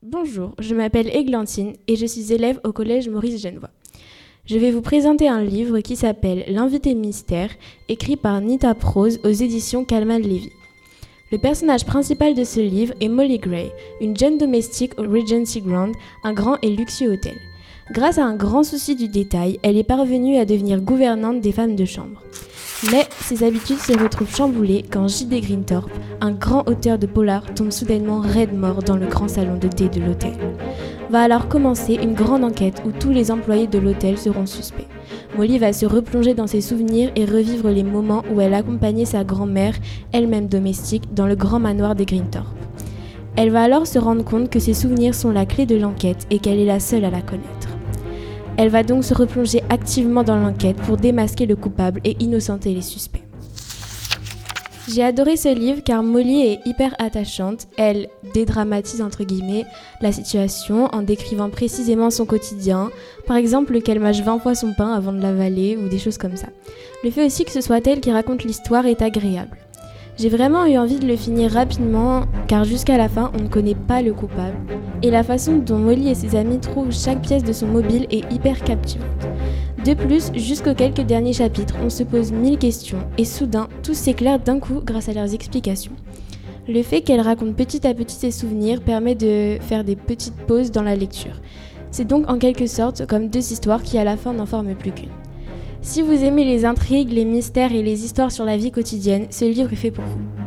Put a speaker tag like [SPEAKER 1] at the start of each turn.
[SPEAKER 1] Bonjour, je m'appelle Églantine et je suis élève au collège Maurice Genevoix. Je vais vous présenter un livre qui s'appelle L'invité mystère, écrit par Nita Prose aux éditions Calman Levy. Le personnage principal de ce livre est Molly Gray, une jeune domestique au Regency Grand, un grand et luxueux hôtel. Grâce à un grand souci du détail, elle est parvenue à devenir gouvernante des femmes de chambre. Mais ses habitudes se retrouvent chamboulées quand J.D. Greenthorpe, un grand auteur de polar, tombe soudainement raide mort dans le grand salon de thé de l'hôtel. Va alors commencer une grande enquête où tous les employés de l'hôtel seront suspects. Molly va se replonger dans ses souvenirs et revivre les moments où elle accompagnait sa grand-mère, elle-même domestique, dans le grand manoir des Greenthorpe. Elle va alors se rendre compte que ses souvenirs sont la clé de l'enquête et qu'elle est la seule à la connaître. Elle va donc se replonger activement dans l'enquête pour démasquer le coupable et innocenter les suspects. J'ai adoré ce livre car Molly est hyper attachante. Elle dédramatise entre guillemets la situation en décrivant précisément son quotidien, par exemple qu'elle mâche 20 fois son pain avant de l'avaler ou des choses comme ça. Le fait aussi que ce soit elle qui raconte l'histoire est agréable. J'ai vraiment eu envie de le finir rapidement car jusqu'à la fin on ne connaît pas le coupable et la façon dont Molly et ses amis trouvent chaque pièce de son mobile est hyper captivante. De plus, jusqu'aux quelques derniers chapitres, on se pose 1000 questions et soudain tout s'éclaire d'un coup grâce à leurs explications. Le fait qu'elle raconte petit à petit ses souvenirs permet de faire des petites pauses dans la lecture. C'est donc en quelque sorte comme deux histoires qui à la fin n'en forment plus qu'une. Si vous aimez les intrigues, les mystères et les histoires sur la vie quotidienne, ce livre est fait pour vous.